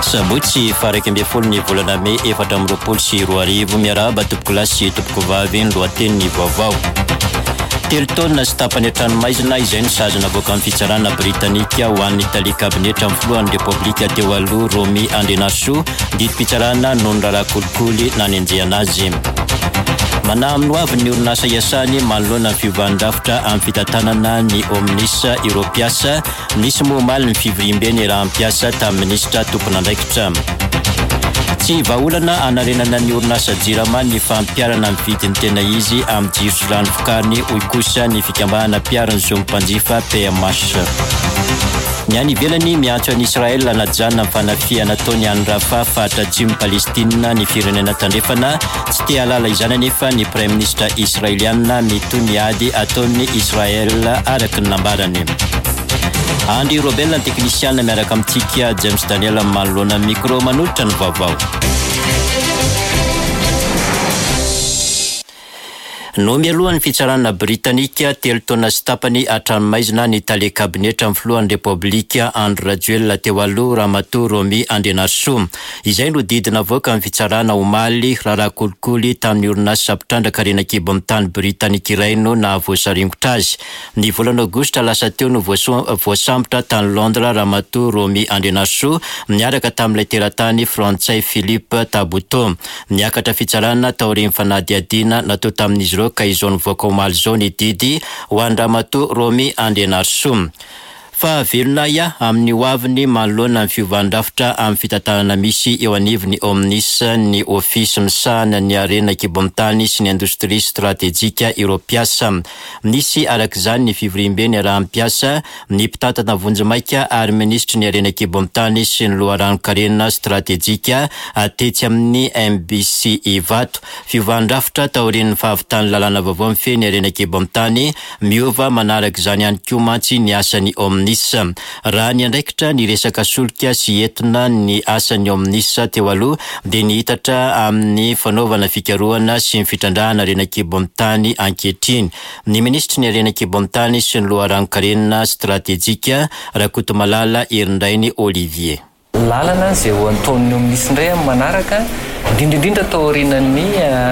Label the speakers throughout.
Speaker 1: Sabotsy faraka ambin'ny folo ny volana May 2024 miarahaba tompoko lahy sy tompoko vavy ny lohateniny vaovao. Telo taona sy tapany an-tranomaizina izay ny sazy navoaka amin'ny fitsarana britanika ho an'ny Italia kabinetra amin'ny filohan'ny repoblika teo aloha Romy Andrenasso didim-pitsarana noho ny raharaha kolikoly nanenjehana azy. Manamno avy ny orinasa iasany manoloana ny fiovandrafitra amin'ny fitantanana ny Omnis Europiasa nisy moa omaly ny fivoriam-beny raha ampiasa tamin'ny minisitra tompon'andraikitra. Tsy vahaolana anarenana ny orinasa jirama ny fampiarana amin'ny vidiny tena izy amin'ny jiro sy rano vokariny hoy kosa ny fikambahana piarany zompanjifa PMH. Ny any ivelany miantso an'i Israel anajana amin'ny fanafiana ataony any Rafah fahatra atsimo Palestina ny firenena tandrefana tsy te halala izany anefa ny Prime Ministre israeliana mitoy ny ady ataony Israel araka ny nambarany. Andy Robel ny teknisiana miaraka amintsika James Daniel manoloana micro manolotra ny vaovao. No mialohan'ny fitsarana britanika telo taona sy tapany an-tranomaizina ny Italia kabinetra amin'ny filohan'ny repoblika Andry Rajoelina teo aloha ramatoa Romy Andrenasso izay no didina avoaka amin'ny fitsarana omaly raharaha kolikoly tamin'ny orinasa mpitrandraka renan-kibo amin'ny tany britanika iray no nahavoasaringotra azy. Ny volana aogositra lasa teo no voasambotra tany Londres ramatoa Romy Andrenasso miaraka tamin'ilay teratany frantsay Philippe Tabuteau. Niakatra fitsarana tao aorian'ny fanadihadiana natao tamin'izy ireo ka izao nivoaka omaly izao ny didy ho an'ny ramatoa Romy Andrenasso. Fa velona ia amin'ny hoaviny manoloana ny fiovandrafitra amin'ny fitantanana misy eo anivony Omnis ny ofisy misahana ny arena kibo amin'ny tany sy ny indostria stratégique Europiasa. Nisy arak'izany ny fivoriam-beny raha ampiasa ny mpitantana vonjimaika ary ministry ny arena kibo amin'ny tany sy ny loharano-karena stratégique atetsy amin'ny MBC Ivato. Fiovandrafitra taorian'ny fahavitany lalàna vaovao mifehy ny arena kibo amin'ny tany miova manarak'izany ihany koa mantsy ny asany Omnis. Raha ny andraikitra ny resaka solika sy entina ny asan'ny Omnis teo aloha dia nihitatra amin'ny fanaovana fikarohana sy ny fitrandrahana arenan-kibo amin'ny tany ankehitriny. Ny ministry ny arenan-kibo amin'ny tany sy ny loharano-karena stratégique Rakotomalala Herindrainy Olivier.
Speaker 2: Lalana izay ho ataon'ny Omnis indray amin'ny manaraka indrindrindrindra tao aorian'ny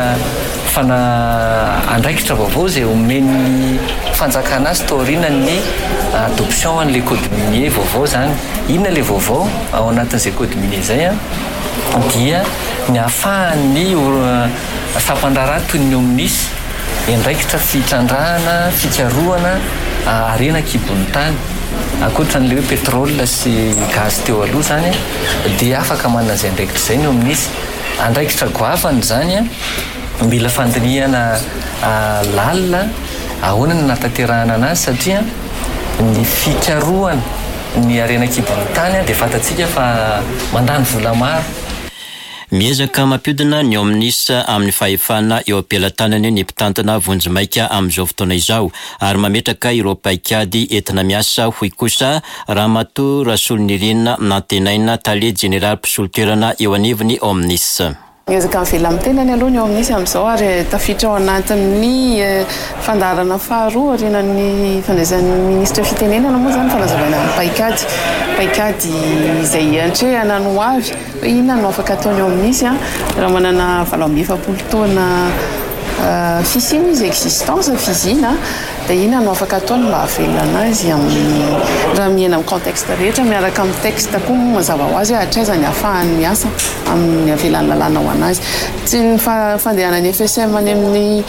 Speaker 2: andraikitra vaovao izay omeny fanjakana azy tao aorian'ny adoption an'ilay code minier vaovao zany. Inona ilay vaovao ao anatin'izay code minier izay dia ny ahafahan'ny fampandrarana toy ny Omnis andraikitra fitrandrahana, fikarohana arena-kibon'ny tany. Ankoatran'ilay hoe pétrole sy gaz teo aloha zany dia afaka manana izay andraikitra izay ny Omnis. Andraikitra goavany zany mila fandinihana lalina ahoana ny natanterahana anazy satria ny fikarohana ny arena-kibon'ny tany dia fantatsika fa mandany vola maro.
Speaker 1: Miezaka mampiodina ny Omnis amin'ny fahefana eo ampelantanany ny mpitantana vonjimaika amin'izao fotoana izao ary mametraka ireo paikady entina miasa hoy kosa ramatoa Rasolonirina nantenaina tale general mpisolotoerana eo anivony Omnis.
Speaker 3: Miezaka mivela amin'ny tenany aloha ny Omnis amin'izao ary tafiditra ao anatin'ny fandarana faharoa aorianan'ny fandraisan'ny ministra fitenenana moa zany fanazavana paikady izay antrehana no avy hoe inona no afaka ataony Omnis raha manana valao-ambin'ny taona fisiny izy existence fizina dia inona no afaka ataony mba hahavelona azy amin'ny raha miaina amin'ny contexte rehetra miaraka amin'ny texte koa mazava ho azy hatraizany ahafahany miasa amin'ny havelany lalàna ho anazy. Tsy ny fandehanany FSM any amin'ny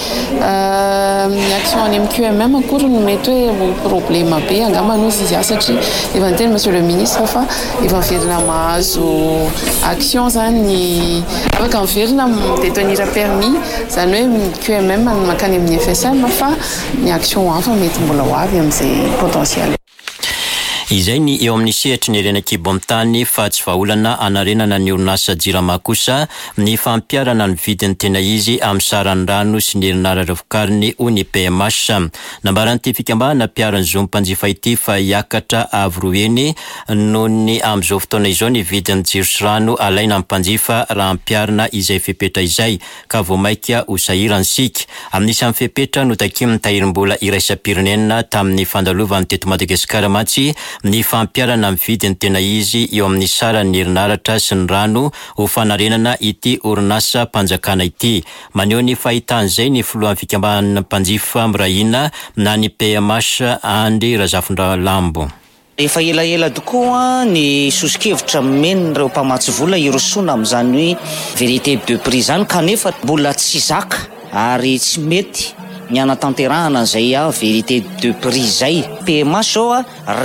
Speaker 3: action any amin'ny QMM akory no mety hoe problema be angamba izy izy satria efa niteny monsieur le ministre fa efa miverina mahazo action zany afaka miverina détenir permis zany hoe QMM makany amin'ny FSM fa ny action hafa mety mbola ho avy amin'izay potentiel.
Speaker 1: Izay ny eo amin'ny sehatra ny arenan-kibo amin'ny tany fa tsy vahaolana anarenana ny orinasa jirama kosa ny fampiarana ny vidiny tena izy amin'ny sarany rano sy ny herinaratra vokariny ho ny PMH. Nambaran'ity fikambahana piarany zompanjifa ity fa hiakatra avy roeny noho ny amin'izao fotoana izao ny vidiny jiro sy rano alaina amin'ny mpanjifa raha ampiarana izay fepetra izay ka vao maika ho sahirana sika. Amin'isany fepetra no takimin'ny tahirim-bola iraisam-pirenena tamin'ny fandalovan'ny teto Madagasikara mantsy ny fampiarana amin'ny vidiny tena izy eo amin'ny saran'ny herinaratra sy ny rano ho fanarenana ity orinasa mpanjakana ity. Maneho ny fahitan'izay ny filohan'ny fikambanana mpanjifa mirahina na ny PMH Andry Razafindralambo.
Speaker 4: Efa elaela tokoa ny sosikevitra men'ireo mpamatsy vola irosoana amin'izany hoe vérité de prix zany kanefa mbola tsy zaka ary tsy mety ny anatanterahana izay vérité de prix zay. PMH zao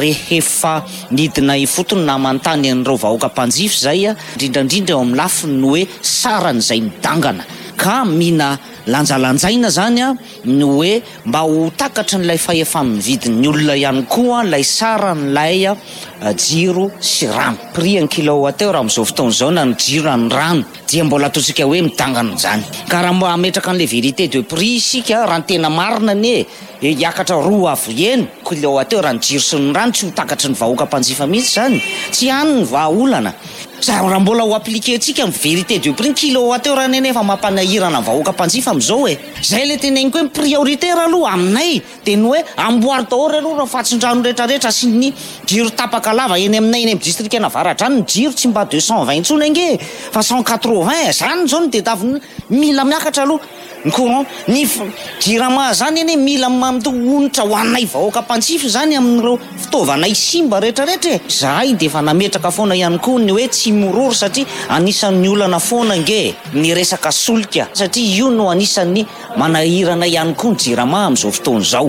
Speaker 4: rehefa nidina ifotony na manontany an'ireo vahoaka mpanjifa zay indrindrandrindra eo amin'ny lafiny ny hoe saran'izay midangana ka mina lanjalanjaina zany ny hoe mba ho takatra n'ilay fahefa mividin'ny olona ihany koa lay saran'ilay jiro sy rano. Prix en kilowattheure amin'izao fotoana izao na ny jiro na ny rano dia mbola ataontsika hoe midangana zany. Ka raha mba hametraka an'ilay vérité de prix isika raha ny tena marina ne hiakatra 2 avo kilowattheure ny jiro sy ny rano tsy ho takatra ny vahoaka mpanjifa mihitsy zany, tsy hany ny vahaolana. Raha mbola ho appliquer-tsika amin'ny vérité de prix kilowattheure nefa mampanahirana ny vahoaka mpanjifa amin'izao zay le teneniko hoe prioritaire aloha aminay dia ny hoe amboary daholo aloha raha fatsin-drano rehetrarehetra sy ny jiro tapaka lava eny aminay eny amin'ny district na avaradrano ny jiro tsy mba 220 intsony ange fa 180 zany zao ny tetaviny mila miakatra aloha ny courant ny jirama zany eny mila mamtoonitra ho anay vahoaka mpanjifa zany amin'ireo fitaovanay simba rehetrarehetra. Zahay dia efa nametraka foana ihany koa ny hoe tsy mororo satria anisan'ny olana foana nge ny resaka solika satria io no anisan'ny manahirana ihany koa ny jirama amin'izao fotoana izao.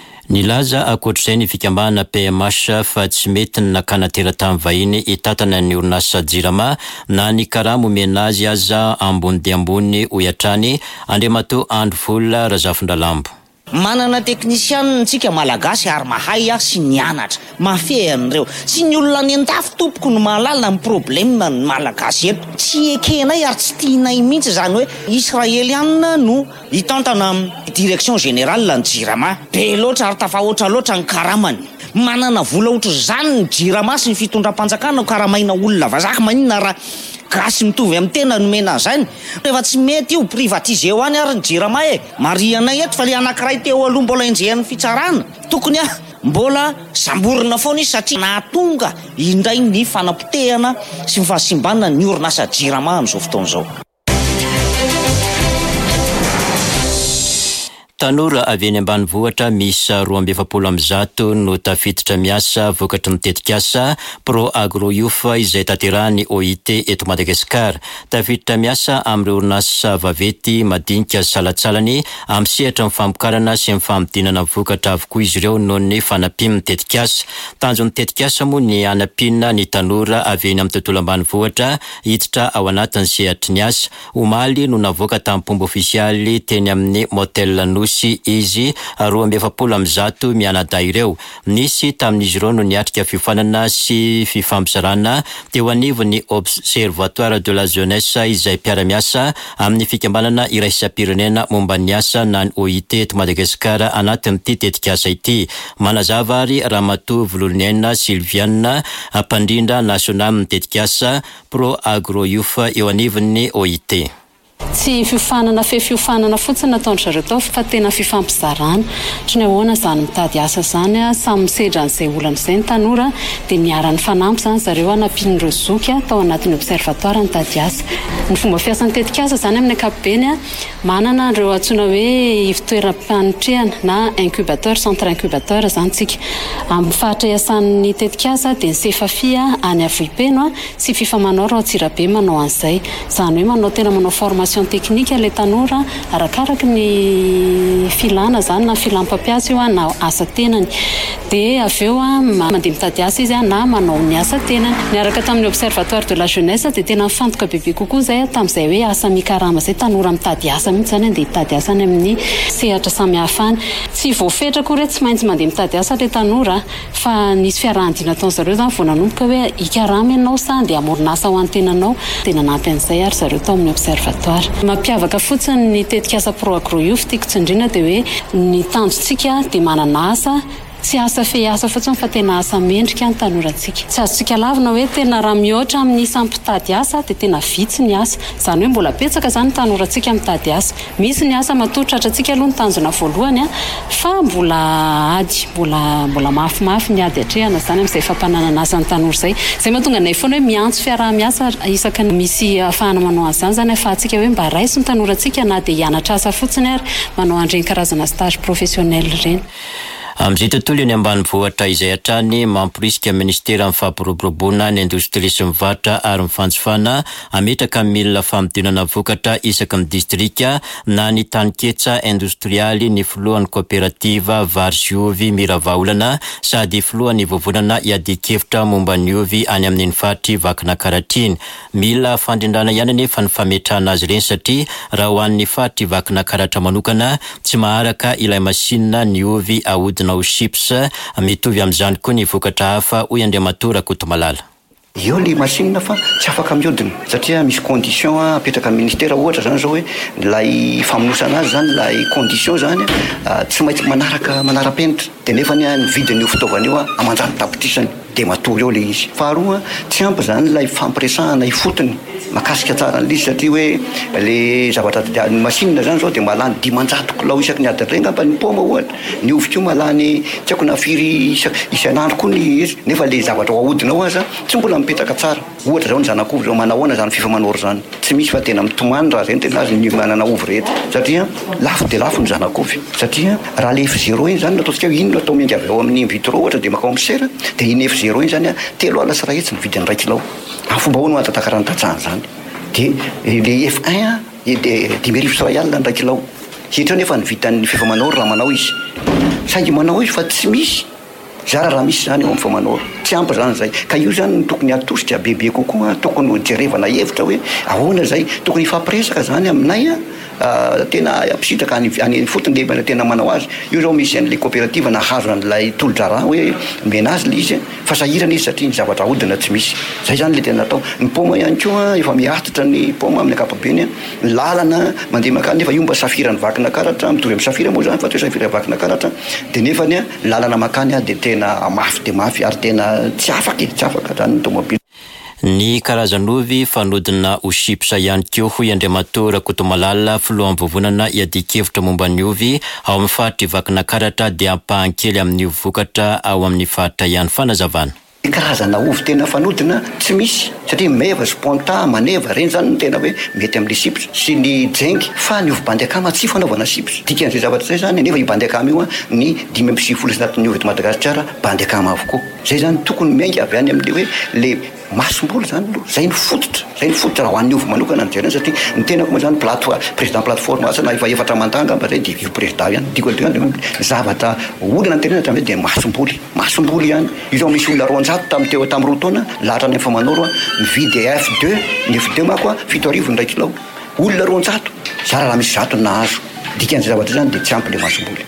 Speaker 1: Nilaza akoatr'izay ny fikambana PMH fa tsy mety ny nakana teratany vahiny hitatana ny orinasa jirama na ny karamo menazy aza ambony dia ambony hoiatrany. Andriamatoa Androvola Razafindralambo.
Speaker 4: Manana teknisianina tsika malagasy ary mahay sy nianatra mafy an'ireo tsy ny olona ny an-dafy tompoko no mahalala ny problème ny malagasy eto tsy ekenay ary tsy tianay mihitsy zany hoe israeliana no hitantana direction générale ny jirama be loatra ary tafahoatra loatra ny karamany. Manana vola ohatr' zany ny jirama sy ny fitondram-panjakana karamaina olona vazaka maninona raha gasy mitovy amin'ny tena nomena zany. Rehefa tsy mety io privatiser ho any ary ny jirama marianay eto fa le anankiray teo aloha mbola enjehan'ny fitsarana tokony mbola samborina foana izy satria nahatonga indray ny fanapotehana sy ny fahasimbana ny orinasa jirama amin'izao fotoana izao.
Speaker 1: Tanora avy eny ambanivohitra miisa 270 no tafiditra miasa vokatry ny tetikasa Pro Agro Youth izay tanterahany OIT eto Madagasikara. Tafiditra miasa amin'ireo orinasa vavety madinika salatsalany amin'ny sehatra ny famokarana sy ny famidinana vokatra avokoa izy ireo noho ny fanampin'ny tetikasa. Tanjon'ny tetikasa moa ny anampina ny tanora avy eny amin'ny tontolo ambanivohitra hiditra ao anatin'ny sehatry ny asa. Omaly no navoaka tamin'ny pomba ofisialy teny amin'ny motel Nosy izy 270 mianaday ireo. Nisy tamin'izy ireo no niatrika fifanana sy fifampizarana teo anivon'ny Observatoire de la Jeunesse izay mpiara-miasa amin'ny fikambanana iraisam-pirenena momba ny asa na ny OIT eto Madagasikara anatin'ity tetikasa ity. Manazava ary Ramatoa Voloniaina Sylviana mpandrindra nasionaly ny tetikasa Pro Agro Youth eo anivon'ny OIT.
Speaker 5: Tsy fiofanana fiofanana fotsiny nataony zareo tao fa tena fifampizarana. Trany ahoana zany mitady asa zany samy misedra an'izay olana izay ny tanora dia miara-ny fanampy zany zareo anampin'ireo zoky tao anatin'ny observatoire mitady asa. Ny fomba fiasan'ny tetikasa zany amin'ny ankapobeny manana ireo antsoina hoe fitoeram-panitrehana na incubateur, centre incubateur zany tsika. Amin'ny fahatra iasan'ny tetikasa dia ny sefafia any avohipeno sy fifa manao raha Antsirabe manao an'izay. Zany hoe manao tena manao formation technique le tanora arakaraka ny filana zany na filam-pampiasa io na asa tenany dia avy eo mandeha mitady asa izy na manao ny asa tenany. Niaraka tamin'ny observatoire de la jeunesse dia tena mifantoka bebe kokoa zay tamin'izay hoe asa mikarama zay tanora mitady asa mihitsy zany andeha hitady asa any amin'ny sehatra samihafa any. Tsy voafetrako hoe tsy maintsy mandeha mitady asa le tanora fa nisy fiarahandina ataony zareo zany vao nanomboka hoe ikarama ianao sa dia amorona asa ho antenanao dia nanampy an'izay ary zareo tao amin'ny observatoire. Mampiavaka fotsiny ny tetikasa Pro Agro Youth tiako tsindrina dia hoe ny tanjontsika dia manana asa tsy asa feasa fotsiny fa tena asa mendrika ny tanorantsika. Tsy azontsika lavina hoe tena raha mihoatra amin'ny isampitady asa dia tena vitsy ny asa. Izany hoe mbola petsaka izany tanorantsika mitady asa. Misy ny asa matotratra antsika aloha ny tanjona voalohany fa mbola ady, mbola mafimafy ny ady hatrehana izany amin'izay fampananana asa ny tanora izay. Izay mahatonga anay foana hoe miantso fiaraha-miasa isaka misy ahafahana manao an'izany zany ahafahantsika hoe mba raiso ny tanorantsika na dia hianatra asa fotsiny ary manao andreny karazana stage professionnel ireny.
Speaker 1: Amin'izay tontolo ny ambanivohitra izay hatrany mamporisika ministera amin'ny fampiroboroboana ny indostria sy mivarotra ary mifanjifana ametraka milina famidinana vokatra isaka amin'ny distrika na ny taniketsa industrialy ny filohan'ny kooperativa Varziovy Miravaolana sady filohan'ny vovonana iadikevitra momba ny ovy any amin'ny faritry Vakina Karatriny. Mila fandrindrana ihany nefa ny fametrahana azy ireny satria raha ho an'ny faritry Vakina Karatra manokana tsy maharaka ilay masinina ny ovy ahodina ho chips mitovy amin'izany koa ny vokatra hafa hoy Andriamatora Kotomalala.
Speaker 6: Io le masinina fa tsy afaka mihodina satria misy condition apetraka amin'ny ministera ohatra zany zao hoe lay famonosana azy zany lay condition zany tsy maintsy manara-penitra dia nefa ny vidin'io fitaovana io amanjany tapitrisany dia matory eo le izy. Faharoa tsy ampy zany lay fampiresahana ifotony makasika tsara an'izy satria hoe le zavatra ny masinina zany zao dia malany 500 kilao isaky ny adiny regny ny poma ohatra ny ovy koa malany tsy haiko na firy isan'andro koa ny izy nefa le zavatra ahodina ao aza tsy mbola mipetraka tsara. Ohatra zao ny zanak'ovy zao manahoana zany fifamanoro zany tsy misy fa tena mitomany raha zany tena azy ny manana ovy rehetra satria lafo dia lafo ny zanak'ovy satria raha le F0 iny zany ataontsika hoe inona atao miangy avy ao amin'ny vitro ohatra dia makao amin'ny sera dia iny F0 iny zany 3 alina sy 1 hetsy ny vidiny 1 kilao. Amin'ny fomba hono atataka ranontatsahany zany dia le F1 dia 5 sy 1 alina ny 1 kilao hitra nefa ny vitan'ny fifamanoro raha manao izy saingy manao izy fa tsy misy zara raha misy zany eo amin'ny fifamanoro tsy ampy zany zay ka io zany tokony atositra bebe kokoa tokony ho jerevana hevitra hoe ahoana zay tokony ifampiresaka zany aminay tena ampisitaka any fotony le tena manao azy io zao misy an'le coopérative nahazo an'ilay tolo-drara hoe mena azy le izy fa sahirana izy satria ny zavatra ahodina tsy misy zay zany le tena atao. Ny poma ihany koa efa miatitra ny poma amin'ny akapabeny ny lalana mandeha makany nefa io mba safira ny Vakina Karatra mitovy amin'ny safira moa zany fa toe safira Vakina Karatra dia nefa ny lalana makany dia tena mafy dia mafy ary tena tsy afaka zany ny tomobily.
Speaker 1: Ny karazan'ovy fanodina ho chips ihany koa hoy Andriamatora Kotomalala filohan'ny vovonana iadikevitra momba ny ovy ao amin'ny faritry Vakina Karatra dia ampahankely amin'ny vokatra ao amin'ny faritra ihany fanazavana.
Speaker 6: Karazana ovy tena fanodina tsy misy satria meva sponta maneva reny zany ny tena hoe mety amin'ny chips sy ny jengy fa ny ovy bandekama tsy fanaovana chips dikan'izay zavatra zay zany nefa io bandekama io ny 5.7 anatin'ny ovy eto Madagasikara bandekama avokoa zay zany tokony miainga avy any amin'le hoe le masom-boly zany aloha zay ny fototra raha ho an'ny ovy manokana ny jerena satria ny tenako moa zany président plateforme asa na efa efatra mandanga mba zay dia io président ihany diko zavatra olona ny tenena hatramin'izay dia masom-boly ihany io zao misy olona 200 tamin'ny roa taona lahatra ny famanoro mividy F2 ny F2 mako 7,1 kilao olona 200 zara raha misy 100 nahazo dikan'izay zavatra zany dia tsy ampy le masom-boly.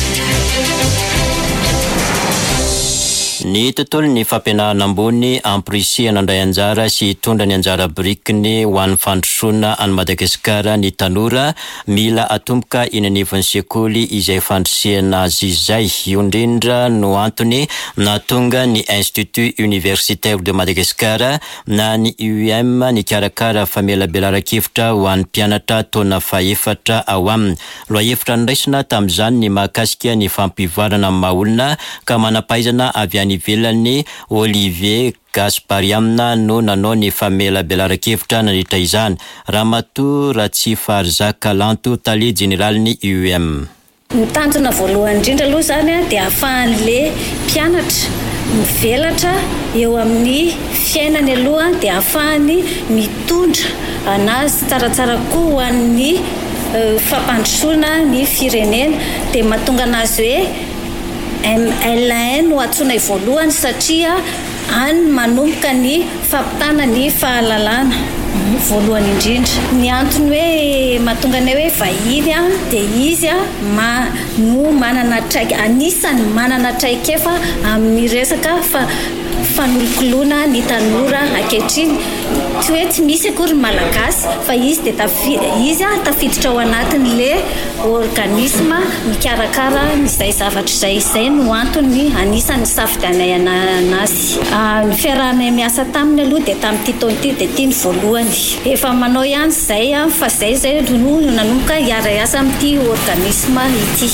Speaker 1: Ny tontolon'ny fampianarana ambony ampirisihana andray anjara sy hitondra ny anjara birikiny ho an'ny fandrosoana any Madagasikara ny tanora mila atomboka eny anivon'ny sekoly izay fandrisihana azy izay. Io indrindra no antony nahatonga ny Institut Universitaire de Madagascar na ny UM ny karakara famelabelaran-kevitra ho an'ny mpianatra taona faha-efatra ao aminy. Loha-hevitra niraisina tamin'izany ny mahakasika ny fampivoarana amin'ny maha-olona ka manampahaizana avy any ivelany Olivier Gaspariamna no nanao ny famelabelaran-kevitra nandritra izany. Ramatoa Ratsifarzaka Lanto tale generalny UM.
Speaker 7: Ny tanjona voalohany indrindra aloha zany dia ahafahan'le mpianatra mivelatra eo amin'ny fiainany aloha dia ahafahany mitondra anazy tsaratsara koa ho an'ny fampandrosoana ny firenena dia mahatonga anazy hoe MLN ho antsoina voalohany satria any manomboka ny fampitana ny fahalalana voalohany indrindra. Ny antony hoe mahatonga anay hoe vahiny dia izy no manana traika anisany manana traikefa amin'ny resaka fanolokoloana ny tanora ankehitriny mety hoe tsy misy akory malagasy fa izy dia izy tafiditra ao anatin'le organisme mikarakara izay zavatra izay no antony anisany safidianay anazy. Ny fiarahanay miasa taminy aloha dia tamin'ity taona ity dia ity ny voalohany. Efa manao ihany izay fa zay no nanomboka hiara-iasa amin'ity organisme ity.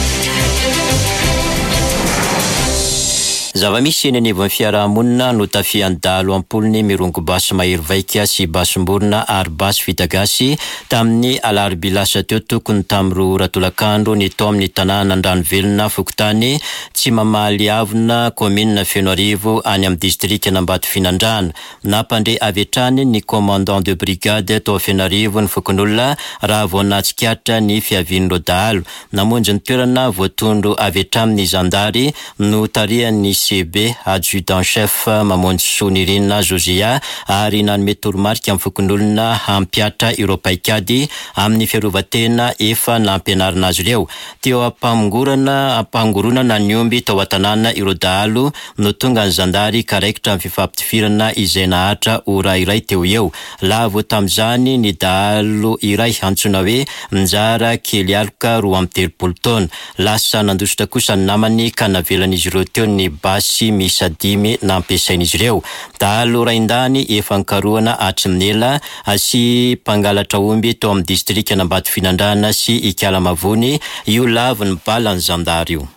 Speaker 1: Zava-misy eny anivon'ny fiarahamonina no tafian-dalo ampolony mirongo basy mahery vaika sy basomborona ary basy vita gasy tamin'ny alarobia lasa teo tokony tamin'ny roa ratolakandro ny tao amin'ny tanàna Andranovelona Fokotany tsy mamaly avona komina Fenoarivo any amin'ny distrikta Nambato Finandrana. Nampandre avy hatrany ny commandant de brigade tao Fenoarivo ny fokon'olona raha vao natsikatra ny fiavian'ireo dahalo. Namonjy ny toerana voatondro avy hatramin'ny zandary no tarihan'ny CB adjudant chef mamonjy Sonirina Josia ary nanome toromarika amin'ny fokon'olona hampiatra ireo paikady amin'ny fiarovatena efa nampianarina azy ireo. Teo ampangorona ny omby tao an-tanàna ireo dahalo no tonga ny zandary karaikitra amin'ny fifampitivirana izay nahatra ora iray teo eo. Lavo tamin'izany ny dahalo iray antsoina hoe Njara kely aloka 23 taona. Lasa nandositra kosa ny namany ka navelan'izy ireo teo ny basy misa 5 nampiasain'izy ireo. Dahalo raindany efa nkaroana Atrimnela sy mpangalatra omby tao amin'ny distrikta Nambato Finandrana sy Ikalamavony. Io lavo ny balany zandary io.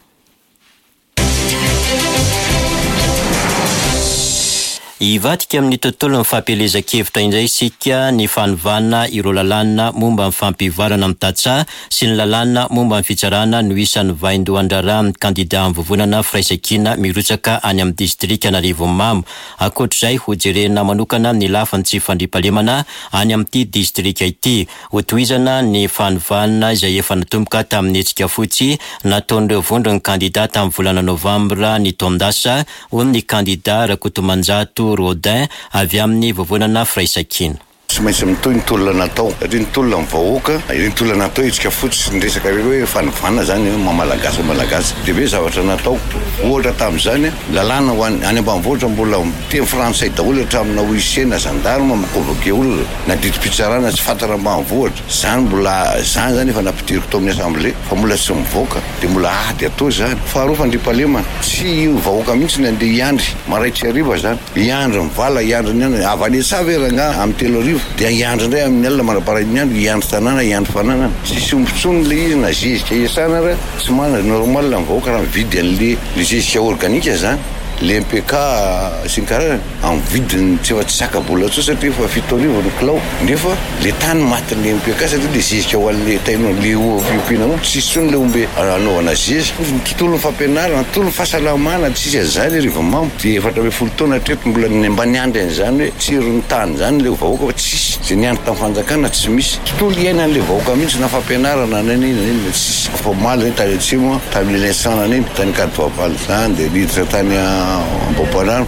Speaker 1: Ivadika amin'ny tontolo ny fampielezan-kevitra indray isika ny fanovana ireo lalàna momba ny fampivarana amin'ny tatsa sy ny lalàna momba ny fitsarana no isan'ny vaindohan-draharaha amin'ny kandida amin'ny vovonana firaisan-kina mirotsaka any amin'ny distrikta Anarivomamo. Ankoatr'izay ho jerena manokana ny lafiny tsy fandriampahalemana any amin'ity distrikta ity. Hotohizana ny fanovana izay efa natomboka tamin'ny hetsika fotsy nataon'ireo vondro ny kandida tamin'ny volana Novambra ny taondasa ho ny kandida Rakotomanjato Rodin avy amin'ny vovonana firaisan-kina.
Speaker 8: Tsy maintsy mitohy ny tolona natao satria ny tolona ny vahoaka ny tolona natao itsika fotsy ny resaka hoe fanovana zany malagasy dia hoe zavatra natao ohatra tamin'izany lalàna ho any ambanivohitra mbola teny frantsay daholo hatramina oisena zandarma makonvoke olona na ditrom-pitsarana tsy fantara ambanivohitra zany mbola zany zany efa napidiriko tao amin'ny assemblée fa mbola tsy mivoaka dia mbola ady atao zany. Faharoa fandriampahalemana tsy vahoaka mihitsy ny andeha hiandry maraitsy hariva zany hiandry mivala hiandry ny andro avanetsava eranga amin'ny 3 arivo dia hiandry indray amin'ny alina maraparany andro hiandry tanàna hiandry fananana tsisy ombontsony le izy na zezika iasana raha tsy mana normal ny vahoaka raha mividy an'le zezika organika zany le MPK sy ny karazany amin'ny vidiny tsy efa tsy saka-bola tso satria efa 7 arivo ny kilao nefa le tany matin'le MPK satria le zezika ho an'le taino le fiompiana mo tsisy tsony le ombe anaovana zezika ny tontolo fampianarana tontolo fahasalamana tsisy azany Arivomamo dia efatra ambin'ny 10 taona hatreto mbola ny mba niandry an'izany hoe tsiron'ny tany zany le vahoaka fa tsisy zay niandry tamin'ny fanjakana tsy misy tontolo iaina an'le vahoaka mihitsy na fampianarana nany tsisy formaly zany tany atsimo tamin'ny lesana neny tany kadovapal zany dia liditra tany Amboparano.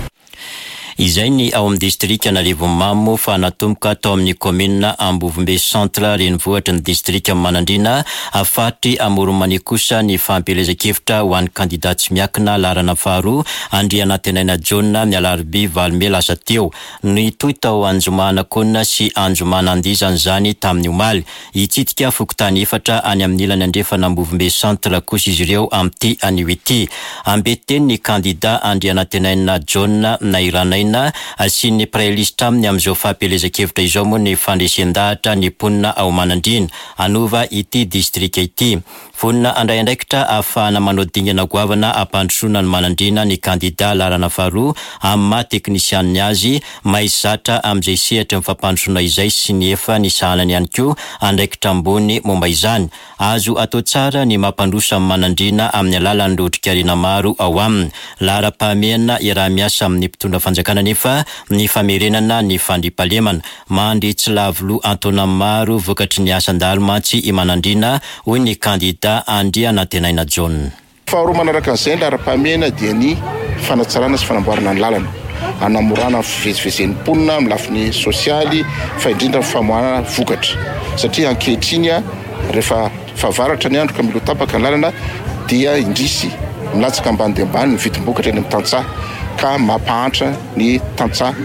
Speaker 1: Izay ny ao amin'ny distrikta Anarivomamo fa natomboka tao amin'ny komina Ambovombe centre renivohitra ny distrikta Manandrina afatry amoromany kosa ny fampielezan-kevitra ho an'ny kandida tsy miakina larana faharoa Andrianatenaina John ny alarobia 20 lasa teo. Ny toy tao Anjomana Kona sy Anjomana Andizany zany tamin'ny omaly. Hitsitika Fokotany efatra any amin'ny ilany andrefana Ambovombe centre kosa izy ireo amin'ity anio ity. Ambeteny ny kandida Andrianatenaina John na Iranay sy ny prailista aminy amin'izao fampielezan-kevitra izao moa ny fandresen-dahatra ny ponina ao Manandrina anova ity distrikta ity. Vonina andray andraikitra ahafahana manao dingana goavana ampandrosoana ny Manandrina ny kandida larana faharoa amin'ny maha teknisianiny azy mahizatra amin'izay sehatra ny fampandrosoana izay sy ny efa ny sahanany ihany koa andraikitra ambony momba izany. Azo atao tsara ny mampandroso amin'ny Manandrina amin'ny alalan'ny rotrikariana maro ao aminy. Lara-pahamehana iaraha-miasa amin'ny mpitondra fanjakana nefa ny famerenana ny fandriampahalemana mandry tsy lavolo Antona maro vokatry ny asan-dalomantsy i Manandrina hoy ny kandida Andrianatenaina John.
Speaker 9: Faharoa manaraka an'izay lara-pahamehana dia ny fanatsarana sy fanamboarana ny lalana anamorana fivezivezen'ny mponina amin'ny lafiny sosialy fa indrindra famoahana vokatra satria ankehitriny rehefa fahavaratra ny andro ka milo tapaka ny lalana dia indrisy milatsaka ambany dia ambany ny vidim-bokatra eny amin'ny tantsaha ka mampahantra ny tantsaha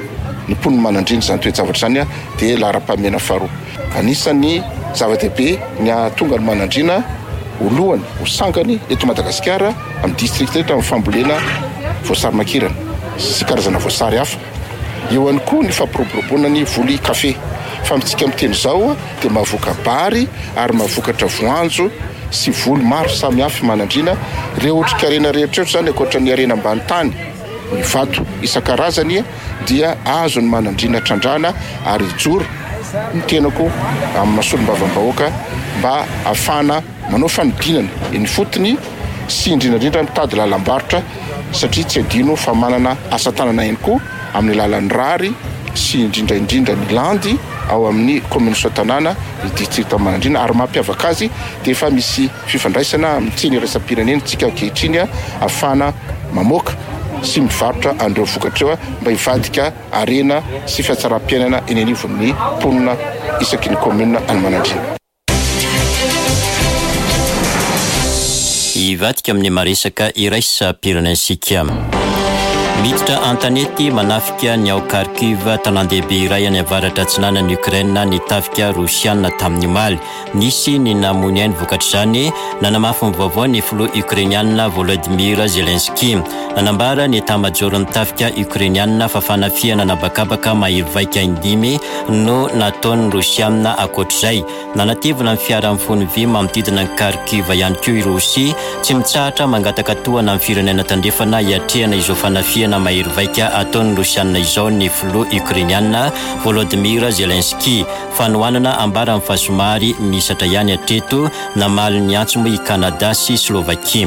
Speaker 9: ny mponina manandriny zany toe-javatra zany a dia lahara-pahamehana faharoa. Anisan'ny zava-dehibe ny ahatonga ny manandrina olohany ho sangany eto Madagasikara amin'ny district rehetra amin'ny fambolena voasary makirana sy karazana voasary hafa. Eo ihany koa ny fampiroboroboana ny voly kafe. Fa amintsika miteny izao dia mahavoaka bary ary mahavokatra voanjo sy voly maro samihafa manandrina ireo otrikairena rehetra zany ankoatra ny arena ambany tany. Ny vato isan-karazany dia azo ny manandrina trandrana ary ijoro ny tenako amin'ny masolo-bavambahoaka mba ahafana manao fanodinana ny fotony sy indrindrandrindra mitady lalam-barotra satria tsy adino fa manana asa tanana ihany koa amin'ny lalan'ny rary sy indrindraindrindra ny landy ao amin'ny commune Soatanana ny district Manandrina ary mampiavaka azy dia efa misy fifandraisana amin'ny tseny iraisam-pirenena tsika ankehitriny ahafana mamoaka sy mivarotra andreo vokatreo mba hivadika arena sy fiatsaram-piainana eny anivon'ny mponina isaky ny commune any Manandrina.
Speaker 1: Hivadika amin'ny maresaka iraisam-pirenensika. Miditra antanety manafika ny ao Kharkiv tanan-dehibe iray any avaratra atsinanan'ny Ukraine nitafika Rosiana tamin'ny omaly. Nisy ny namony ainy vokatra zany nanamafy ny vaovao ny filoha Ukrainiana Volodymyr Zelensky. Nanambara ny etat-major nitafika Ukrainiana fa fanafiana nabakabaka mahivaika indimy no nataon'ny Rosiana akoatr'izay. Nanatevina ny fiara amin'ny fony vy manodidina ny Kharkiv ihany koa i Rosia tsy mitsahatra mangataka tohana amin'ny firenena tandrefana hiatrehana izao fanafiana mahery vaika ataon'ny Rosiana izao ny filoha Ukrainiana Volodymyr Zelensky. Fanohanana ambara amin'ny fasomary misatra ihany atreto namaly ny antso moa i Kanada sy Slovakia.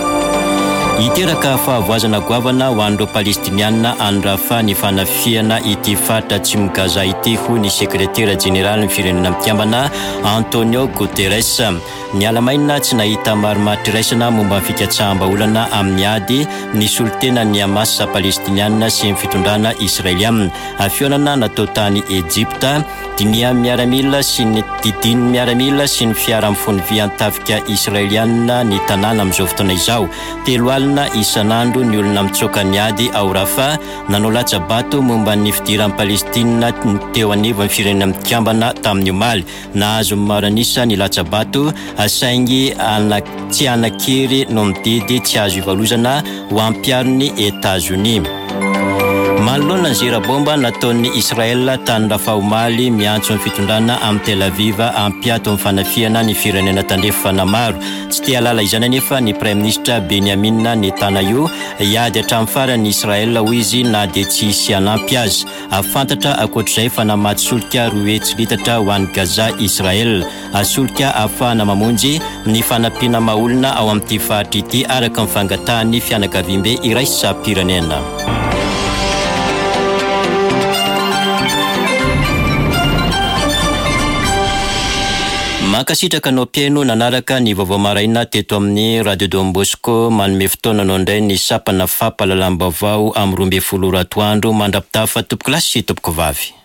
Speaker 1: Iteraka fahavoazana goavana ho an'ireo Palestiniana andrafa ny fanafiana ity faritra atsimo Gaza ity ho ny sekretera jeneraly ny firenena mikambana Antonio Guterres. Ny alamaina tsy nahita marimaritra iraisana momba ny fikatsahambaolana amin'ny ady ny solitena ny Hamas Palestiniana sy ny fitondrana Israeliana. Afionana natao tany Egypta dinia miaramila sy ny didiny miaramila sy ny fiara amin'ny fony vy antafika Israeliana ny tanàna amin'izao fotoana izao. Telo alina isanandro ny olona mitsoka ny ady ao Rafa nanao latsabato momba ny fidiran'ny Palestina teo anivo ny firenena mikambana tamin'ny omaly. Nahazo maranisa ny latsabato asaingy tsy anakery no mididy tsy azo ivalozana ho ampiariny Etats-Unis. Manoloana ny zera-bomba nataon'ny Israel tany Rafa omaly miantso ny fitondrana amin'ny Tel Aviv ampiato amin'ny fanafiana ny firenena tandrefana maro. Tsy te halala izany anefa ny Prime Ministre Benjamin Netanyahu hiady hatramin'ny farany Israel ho izy na dia tsy hisy hanampy azy. Afantatra akoatr'izay fa namaty solika 2 hetsy litatra ho an'ny Gaza Israel. Asolika ahafahana mamonjy ny fanampiana maolona ao amin'ity faritra ity araka ny fangatahan'ny fianakaviam-be iraisam-pirenena. Mankasitraka anao mpiaino nanaraka ny vaovao maraina teto amin'ny Radio Don Bosco manome fotoana anao indray ny sapana fampahalalam-baovao amin'ny 12 atoandro mandrapitafa tompoko lasy sy tompoko vavy.